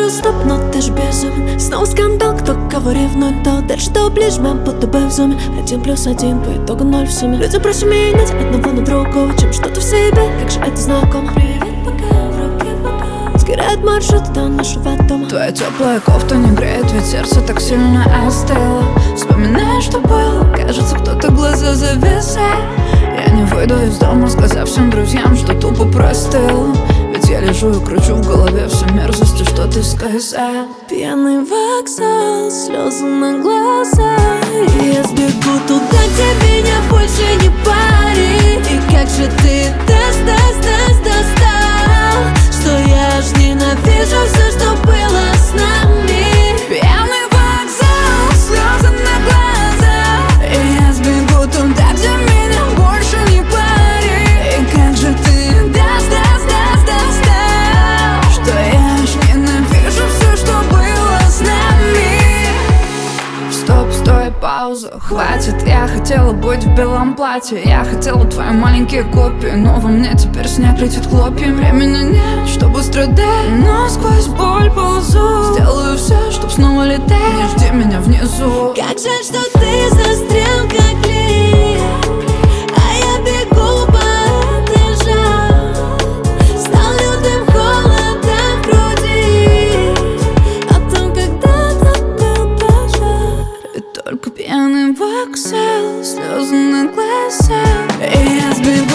говорю стоп, но ты ж безумен. Снова скандал, кто кого ревнует, то дальше, то ближе, мы будто бы в зуме. 1+1 по итогу 0 в сумме. Людям проще менять одного на другого, чем что-то в себе, как же это знакомо. Привет, пока, в руке пока. Сгорает маршрут до нашего дома. Твоя теплая кофта не греет, ведь сердце так сильно остыло. Вспоминаю, что было, кажется, кто-то глаза завязал. Я не выйду из дома, сказав всем друзьям, что тупо простыл. Ведь я лежу и кручу в голове все мерзости, что ты сказал. Пьяный вокзал, слезы на глазах. И я сбегу туда, где меня больше не парит. И как же ты достал, что я аж ненавижу все, что было с нами. Пьяный вокзал, слезы на глазах. И я сбегу туда, где меня больше не парит. И как же ты достал, что я аж ненавижу все, что было с нами. Стоп, стой, пауза, хватит. Я хотела быть в белом платье, я хотела твои маленькие копии, но во мне теперь снег летит хлопьями. Времени нет, чтобы страдать, но сквозь боль ползу. Сделаю все, чтоб снова лететь, не жди меня внизу. Как жаль, что ты застрял, как клей, а я бегу по этажам. Стал лютым холодом в груди о том, когда-то был пожар. И только пьяный вокзал, слезы на глазах. И я сбегу